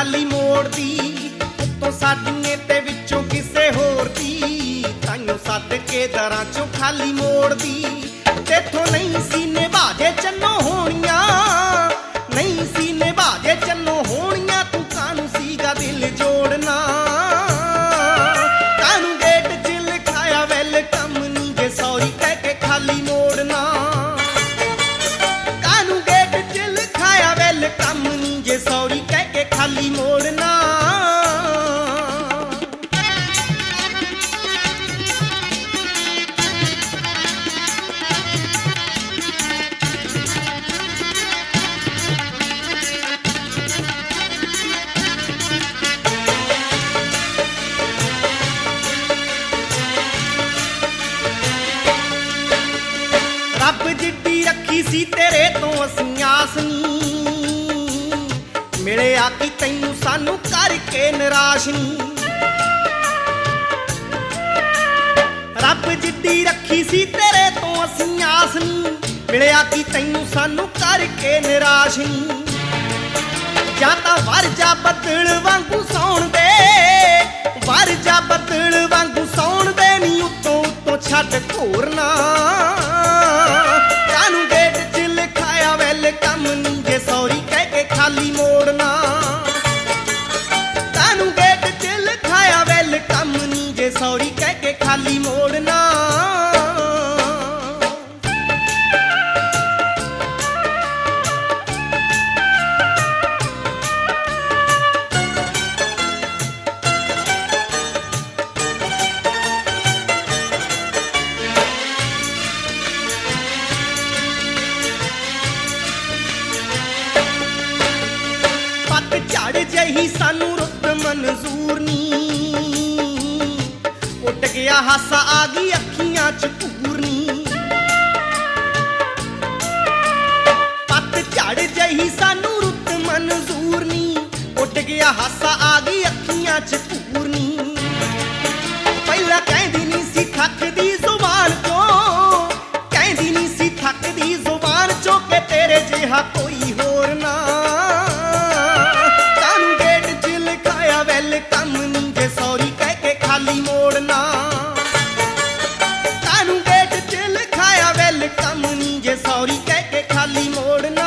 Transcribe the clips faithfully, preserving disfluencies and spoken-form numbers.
खाली मोड़ दी उत्तों साडिये ते विचों किसे होर दी ताइयों सद के दरां चों खाली मोड़ दी तेथों नहीं सी निभाजे चन्नो होणियां नहीं सी निभाजे चन्नो होणियां तू कानू सीगा दिल जोड़ना कानू गेट च लिखाया वेलकम नी जे सॉरी कह के खाली मोड़ना कानू गेट च लिखाया वेलकम नी जे सॉरी कह के खाली मोड़ना रब जिड्डी रखी सी तेरे तो असीं आस नी मिले आकी तैनू सानू करके निराश नी रब जिड्डी रखी सी तेरे तो असीं आस नी मिले आकी तैनू सानू करके निराश नी जा तां वर जा बदल वांगू सौण दे वर जा बदल वांगू सौण दे नी उत्तों उत्तों छड्ड घोरना कानू गेट च लिखाया वेलकम नी जे सॉरी कह के खाली मोड़ना कानू गेट च लिखाया वेलकम नी जे सॉरी कह के खाली मोड़ना झड़ जही सानू रुत मंजूर नी उठ गया हासा आ गई अखियां च पूरनी पत झड़ जही सानू रुत मंजूर नी उठ गया हासा आ गई अखियां च पूरनी पहला कहदी नी सी थकदी जुबान चों कहदी नी सी थकदी जुबान चों के तेरे जिहा कोई होर ना वेलकम नी जे सॉरी कह के खाली मोड़ना कानू गेट च लिखाया वेलकम नी जे सॉरी कह के खाली मोड़ना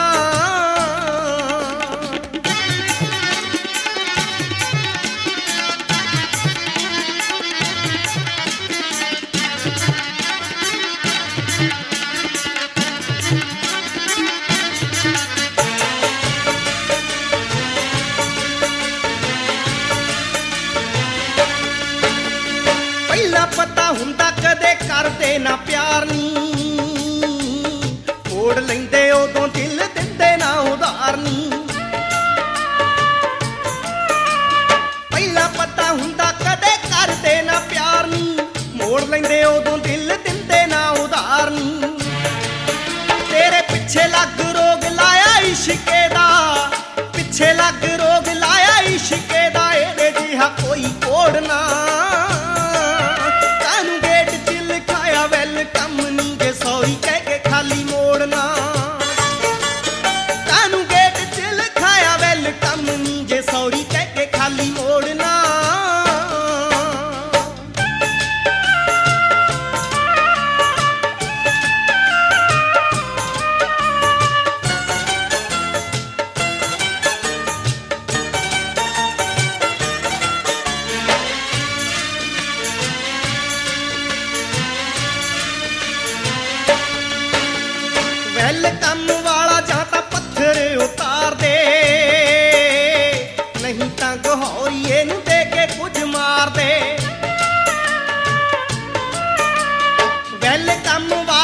पता हुंदा कदे करदे ना प्यार नी मोड़ लैंदे उदों दिल दिंदे ना उधार नी पहला पता हुंदा कदे करदे ना प्यार नी मोड़ लैंदे उदों दिल दिंदे ना उधार नी तेरे पिछे लग रोग लाया इश्के दा पिछे लग रोग लाया इश्के दा एदे जिहा कोई कोड़ ना वेलकम नी जे सॉरी कह के खाली मोड़ना कानू गेट च लिखाया वेलकम नी जे सॉरी कह के खाली मोड़ना वेलकम वाला जा तां पत्थर उतार दे नहीं तां गहौरीए नूं दे के कुछ मार दे वेलकम